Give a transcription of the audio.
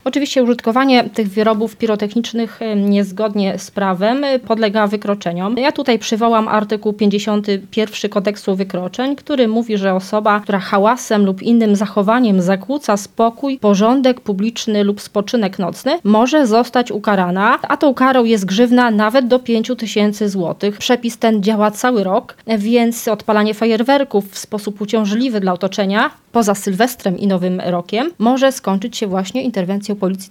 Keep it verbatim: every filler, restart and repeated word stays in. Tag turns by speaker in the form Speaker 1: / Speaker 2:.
Speaker 1: Oczywiście użytkowanie tych wyrobów pirotechnicznych niezgodnie z prawem podlega wykroczeniom. Ja tutaj przywołam artykuł pięćdziesiąty pierwszy Kodeksu Wykroczeń, który mówi, że osoba, która hałasem lub innym zachowaniem zakłóca spokój, porządek publiczny lub spoczynek nocny, może zostać ukarana, a tą karą jest grzywna nawet do pięciu tysięcy złotych. Przepis ten działa cały rok, więc odpalanie fajerwerków w sposób uciążliwy dla otoczenia, poza Sylwestrem i Nowym Rokiem, może skończyć się właśnie interwencją policji.